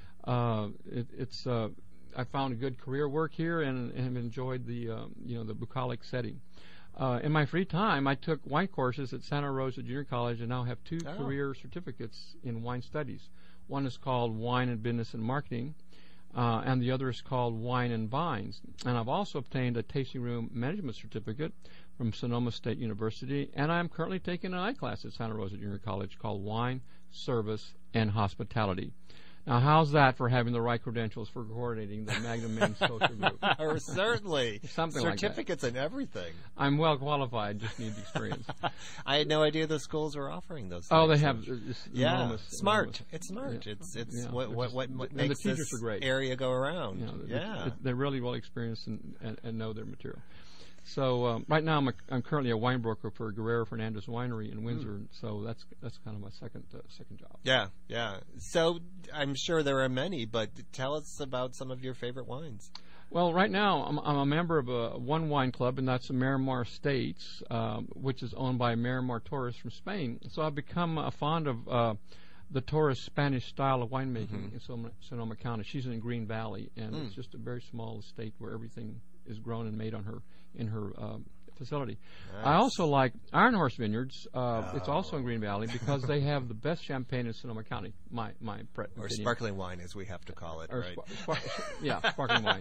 I found a good career work here and have enjoyed the bucolic setting. In my free time, I took wine courses at Santa Rosa Junior College and now have 2 career certificates in wine studies. One is called Wine and Business and Marketing, and the other is called Wine and Vines. And I've also obtained a tasting room management certificate from Sonoma State University, and I'm currently taking an I-class at Santa Rosa Junior College called Wine, Service, and Hospitality. Now, how's that for having the right credentials for coordinating the Magnum Men social group? Or certainly. Something certificates like that. And everything. I'm well qualified, just need the experience. I had no idea the schools were offering those things. Oh, they have. Enormous, smart. Enormous. It's smart. Yeah. It's Yeah. what makes the teachers this are great. area go around. They're really well experienced and know their material. So right now I'm currently a wine broker for Guerrero Fernandez Winery in Windsor. So that's kind of my second job. Yeah. So I'm sure there are many, but tell us about some of your favorite wines. Well, right now I'm a member of one wine club, and that's the Miramar Estates, which is owned by Miramar tourists from Spain. So I've become fond of the tourist Spanish style of winemaking in Sonoma County. She's in Green Valley, and it's just a very small estate where everything is grown and made in her facility. Nice. I also like Iron Horse Vineyards. It's also in Green Valley because they have the best champagne in Sonoma County. My or sparkling wine, as we have to call it, right? Sparkling wine.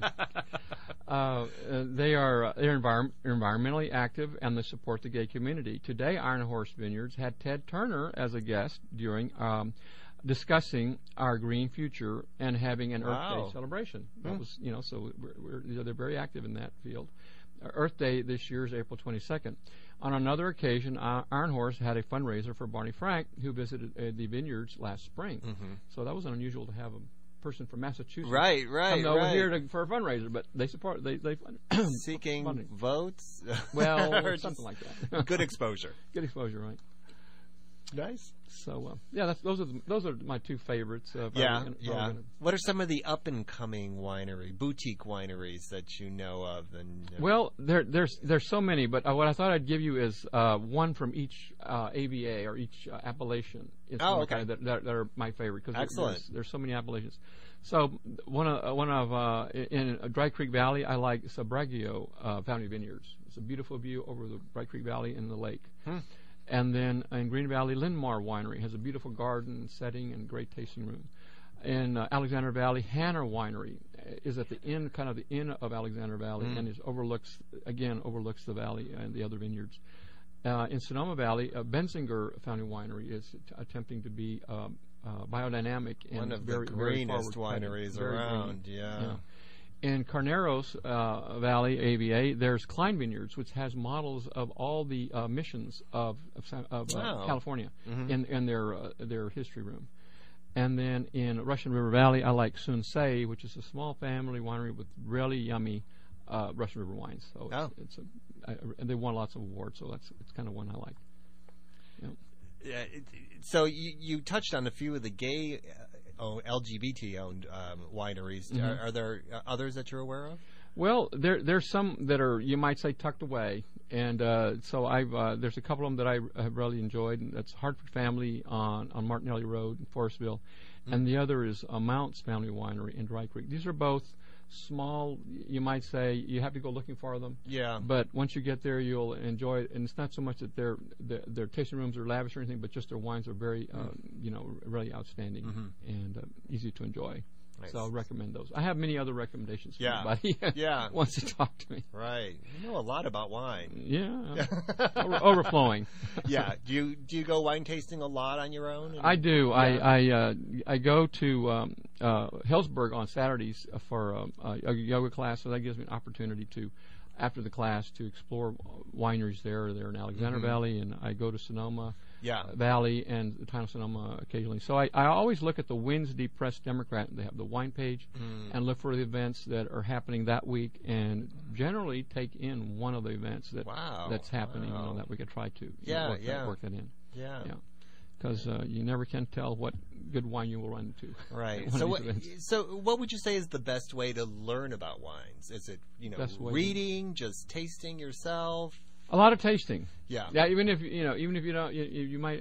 They're environmentally active and they support the gay community. Today, Iron Horse Vineyards had Ted Turner as a guest during discussing our green future and having an Earth Wow. Day celebration. That was, so they're very active in that field. Earth Day this year is April 22nd. On another occasion, Iron Horse had a fundraiser for Barney Frank, who visited the vineyards last spring. So that was unusual to have a person from Massachusetts Right. come over here for a fundraiser, but they support they Seeking funding. votes. Well, Or something just like that. Good exposure. Good exposure, right? Nice. So those are my two favorites. Yeah. What are some of the up and coming boutique wineries that you know of? And Well, there's so many, but what I thought I'd give you is one from each AVA or each appellation. Is okay. That are my favorite because Excellent. There's so many appellations. So one of in Dry Creek Valley, I like Sabraggio Family Vineyards. It's a beautiful view over the Dry Creek Valley and the lake. And then in Green Valley, Linmar Winery has a beautiful garden setting and great tasting room. In Alexander Valley, Hanner Winery is at the end, kind of the end of Alexander Valley, and overlooks the valley and the other vineyards. In Sonoma Valley, Benzinger Family Winery is attempting to be biodynamic and one of very, the very greenest forward wineries very around. green. Yeah. In Carneros Valley AVA, there's Klein Vineyards, which has models of all the missions of California in their history room. And then in Russian River Valley, I like Sun Se, which is a small family winery with really yummy Russian River wines. So and they won lots of awards, so it's kind of one I like. So you touched on a few of the gay LGBT-owned wineries. Are there others that you're aware of? Well, there's some that are, you might say, tucked away, and so there's a couple of them that I have really enjoyed. And that's Hartford Family on Martinelli Road in Forestville, and the other is Mounts Family Winery in Dry Creek. These are both small. You might say you have to go looking for them. Yeah. But once you get there, you'll enjoy it, and it's not so much that their tasting rooms are lavish or anything, but just their wines are very, really outstanding and easy to enjoy. Nice. So I'll recommend those. I have many other recommendations for Yeah. anybody Yeah. wants to talk to me. Right. You know a lot about wine. Yeah. Overflowing. Yeah. Do you go wine tasting a lot on your own? I do. Yeah. I go to Hillsburg on Saturdays for a yoga class, so that gives me an opportunity to, after the class, to explore wineries there. They're in Alexander Valley, and I go to Sonoma Valley and the town of Sonoma occasionally. So I always look at the Wednesday Press Democrat. They have the wine page, and look for the events that are happening that week, and generally take in one of the events that's happening. Wow. That we could try to work that in. Yeah. Because you never can tell what good wine you will run into. Right. So what would you say is the best way to learn about wines? Is it reading, just tasting yourself? A lot of tasting. Yeah. Yeah. Even if you don't, you might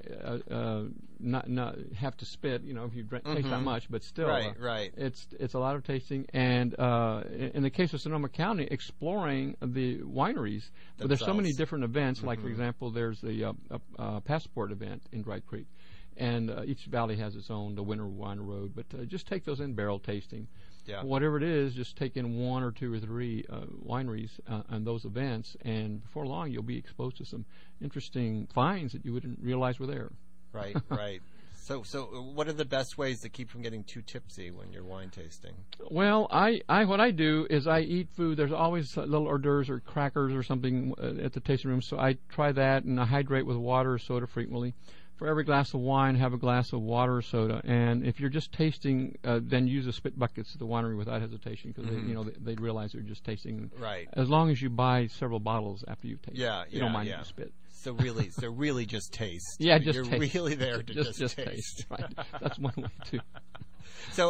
not have to spit. If you taste that much, but still. Right. It's a lot of tasting, and in the case of Sonoma County, exploring the wineries. But there's so many different events. Like for example, there's the passport event in Dry Creek, and each valley has its own, the Winter Wine Road. But just take those in barrel tasting. Yeah. Whatever it is, just take in one or two or three wineries on those events, and before long you'll be exposed to some interesting finds that you wouldn't realize were there. Right. So what are the best ways to keep from getting too tipsy when you're wine tasting? Well, what I do is I eat food. There's always little hors d'oeuvres or crackers or something at the tasting room, so I try that, and I hydrate with water or soda frequently. For every glass of wine, have a glass of water or soda. And if you're just tasting, then use the spit buckets at the winery without hesitation, because they realize they're just tasting. Right. As long as you buy several bottles after you've tasted, you don't mind if you spit. So really, just taste. Yeah, just you're taste. really there to just taste. Right. That's one way too. So,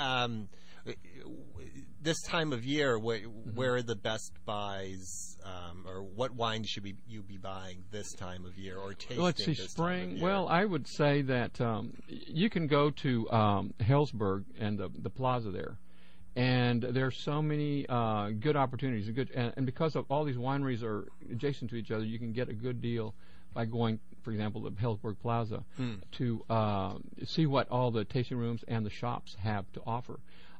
this time of year, where are the best buys, or what wine should you be buying this time of year, or tasting? Let's see, this spring. Time of year? Well, I would say that you can go to Hillsburg and the plaza there, and there's so many good opportunities. And because of all these wineries are adjacent to each other, you can get a good deal by going, for example, to Hillsburg Plaza to see what all the tasting rooms and the shops have to offer.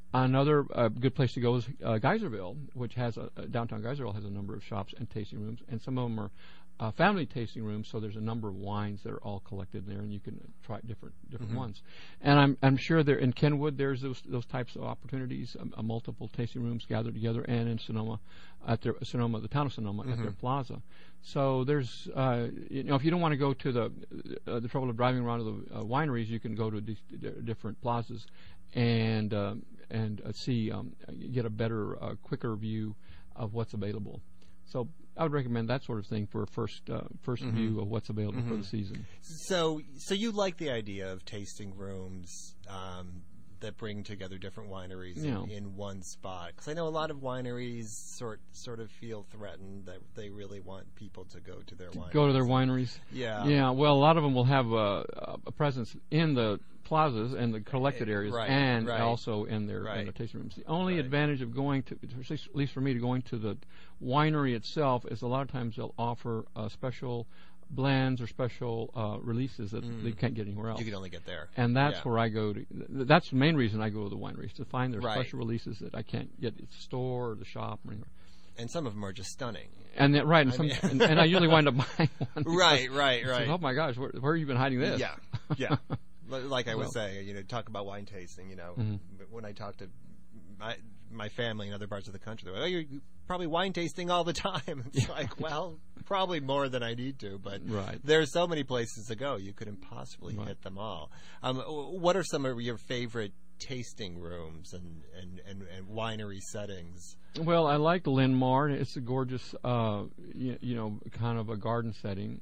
Another good place to go is Geyserville, which has downtown Geyserville has a number of shops and tasting rooms, and some of them are family tasting rooms. So there's a number of wines that are all collected there, and you can try different ones. And I'm sure there in Kenwood there's those types of opportunities, multiple tasting rooms gathered together, and in Sonoma the town of Sonoma at their plaza. So there's if you don't want to go to the trouble of driving around to the wineries, you can go to different plazas and see get a better quicker view of what's available. So I would recommend that sort of thing for a first view of what's available for the season. So you like the idea of tasting rooms that bring together different wineries in one spot? Because I know a lot of wineries sort of feel threatened that they really want people to go to their wineries. Go to their wineries. Yeah. Yeah. Well, a lot of them will have a presence in the plazas and the collected areas, and also in their tasting rooms. The only advantage of going to, at least for me, to going to the winery itself is a lot of times they'll offer special blends or special releases that they can't get anywhere else. You can only get there. And that's where I go to. That's the main reason I go to the wineries, to find their special releases that I can't get at the store or the shop or anywhere. And some of them are just stunning. And I usually wind up buying one. Right. Oh my gosh, where have you been hiding this? Yeah. Like I was saying, talk about wine tasting. When I talk to my family in other parts of the country, they're like, "Oh, you're probably wine tasting all the time." It's like, well, probably more than I need to, but there's so many places to go, you couldn't possibly hit them all. What are some of your favorite tasting rooms and winery settings? Well, I like Linmar. It's a gorgeous, kind of a garden setting.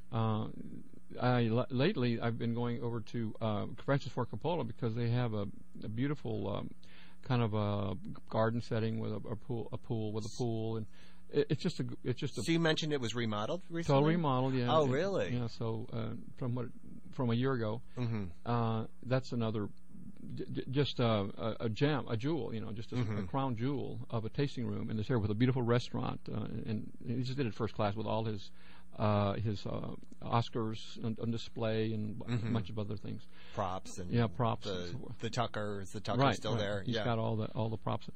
Lately, I've been going over to Francis Ford Coppola because they have a beautiful kind of a garden setting with a pool, and it's just a. So you mentioned it was remodeled recently. Totally remodeled, yeah. Oh, really? Yeah. So from a year ago, that's another. Just a gem, a jewel, just a crown jewel of a tasting room in this area with a beautiful restaurant, and he just did it first class with all his Oscars on display and a bunch of other things. Props and props. The Tucker still there. He's got all the props.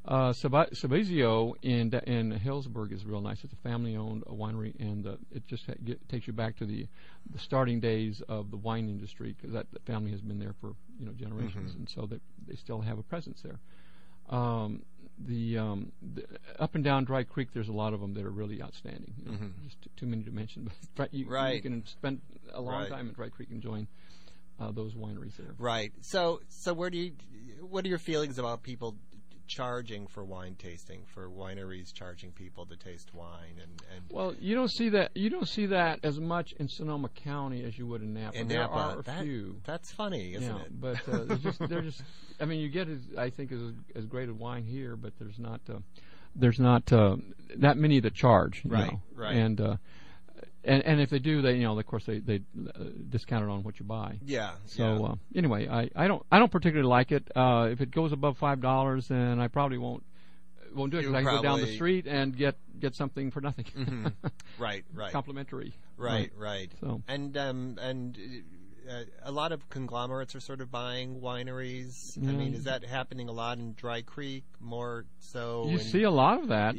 Sabazio in Hillsburg is real nice. It's a family-owned winery, and it just takes you back to the starting days of the wine industry, because that family has been there for generations, and so they still have a presence there. The up and down Dry Creek, there's a lot of them that are really outstanding. Just too many to mention, but you can spend a long time at Dry Creek enjoying those wineries there. Right. So what are your feelings about people charging for wine tasting, for wineries charging people to taste wine? And well, you don't see that as much in Sonoma County as you would in Napa. There are a few. That's funny, isn't it? But they're just. I mean, you get as great a wine here, but there's not that many that charge. Right. And if they do, they of course they discount it on what you buy. Yeah. So anyway, I don't particularly like it. If it goes above $5, then I probably won't do it, because I can go down the street and get something for nothing. Right. Complimentary. Right. So and a lot of conglomerates are sort of buying wineries. I mean, is that happening a lot in Dry Creek? More so. You see a lot of that.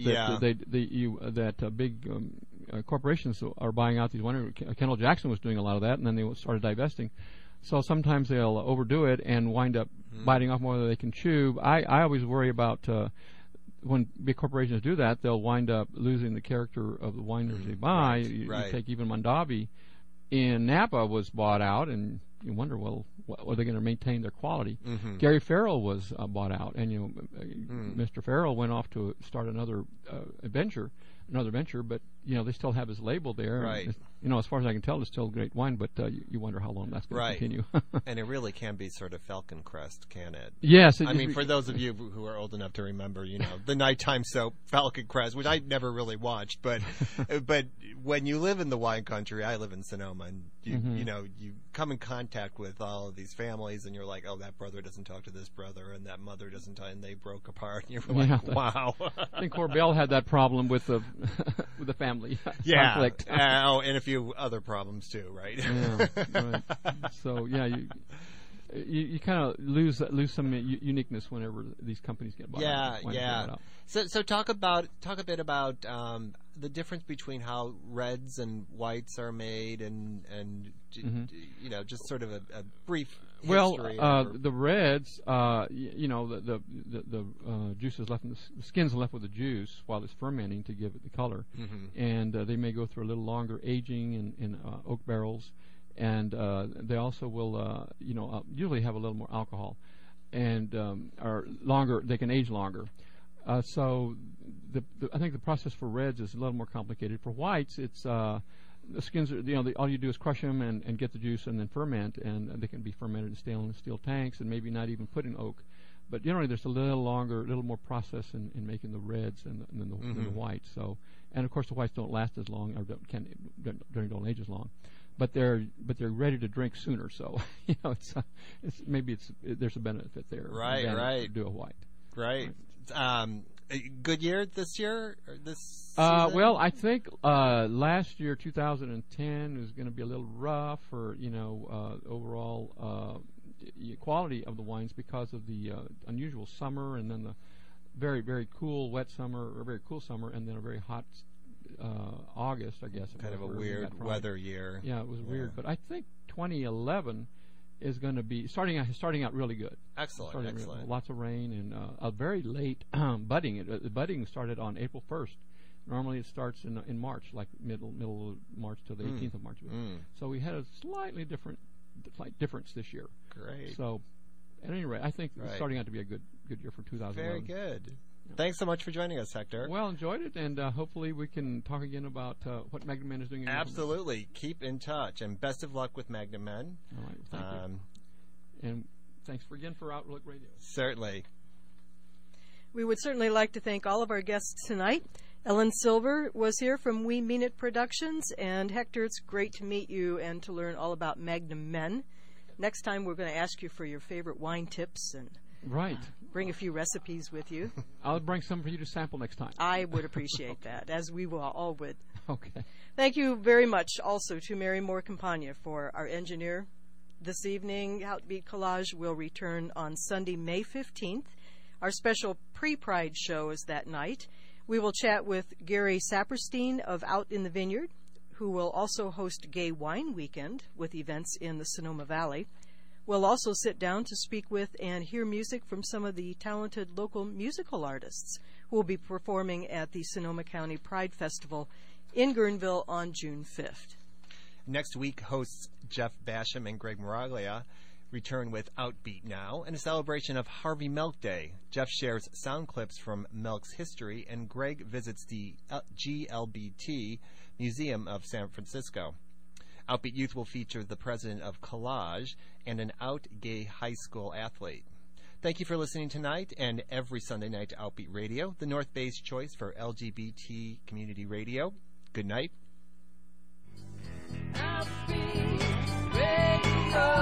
Big corporations are buying out these wineries. Kendall Jackson was doing a lot of that, and then they started divesting. So sometimes they'll overdo it and wind up biting off more than they can chew. I always worry about when big corporations do that, they'll wind up losing the character of the wineries they buy. You take even Mondavi in Napa was bought out, and you wonder, well, are they going to maintain their quality? Gary Farrell was bought out, and Mr. Farrell went off to start another venture, but they still have his label there. Right. As far as I can tell, it's still great wine, but you wonder how long that's going to continue. And it really can be sort of Falcon Crest, can it? Yes. I mean, for those of you who are old enough to remember, the nighttime soap Falcon Crest, which I never really watched, but when you live in the wine country, I live in Sonoma, and you come in contact with all of these families, and you're like, oh, that brother doesn't talk to this brother, and that mother doesn't talk, and they broke apart, and you're like, wow. I think Corbell had that problem with the family conflict. And a few other problems too, right? Yeah, right. So you kind of lose some uniqueness whenever these companies get bought out. Yeah. So talk a bit about the difference between how reds and whites are made, and you know, just sort of a brief history. Well, the reds, you know, the juice is left, the skin's left with the juice while it's fermenting to give it the color, and they may go through a little longer aging in oak barrels. And they also will, you know, usually have a little more alcohol, and are longer. They can age longer. So I think the process for reds is a little more complicated. For whites, it's the skins are, you know, all you do is crush them and get the juice and then ferment, and they can be fermented in stainless steel tanks and maybe not even put in oak. But generally, there's a little more process in making the reds than the whites. So, and of course, the whites don't last as long or don't age as long. But they're ready to drink sooner, so you know there's a benefit there. Right. To do a white. Right. A good year this year or this season? Well, I think last year, 2010, is going to be a little rough for overall quality of the wines because of the unusual summer and then the very, very cool wet summer or very cool summer and then a very hot August, I guess. Kind of a weird weather year. Yeah, it was weird. But I think 2011 is going to be starting out really good. Excellent. Lots of rain and a very late budding. The budding started on April 1st. Normally it starts in March, like middle of March to the 18th of March. So we had a slightly difference this year. Great. So at any rate, I think it's starting out to be a good year for 2011. Very good. Thanks so much for joining us, Hector. Well, enjoyed it, and hopefully we can talk again about what Magnum Men is doing. Absolutely. Keep in touch, and best of luck with Magnum Men. All right. Thank you. And thanks again for Outlook Radio. Certainly. We would certainly like to thank all of our guests tonight. Ellen Silver was here from We Mean It Productions, and Hector, it's great to meet you and to learn all about Magnum Men. Next time we're going to ask you for your favorite wine tips and bring a few recipes with you. I'll bring some for you to sample next time. I would appreciate that, as we all would. Okay. Thank you very much also to Mary Moore Campagna for our engineer. This evening, Outbeat Collage will return on Sunday, May 15th. Our special pre-Pride show is that night. We will chat with Gary Saperstein of Out in the Vineyard, who will also host Gay Wine Weekend with events in the Sonoma Valley. We'll also sit down to speak with and hear music from some of the talented local musical artists who will be performing at the Sonoma County Pride Festival in Guerneville on June 5th. Next week, hosts Jeff Basham and Greg Miraglia return with Outbeat Now in a celebration of Harvey Milk Day. Jeff shares sound clips from Milk's history, and Greg visits the GLBT Museum of San Francisco. Outbeat Youth will feature the president of Collage and an out gay high school athlete. Thank you for listening tonight and every Sunday night to Outbeat Radio, the North Bay's choice for LGBT community radio. Good night. Outbeat Radio.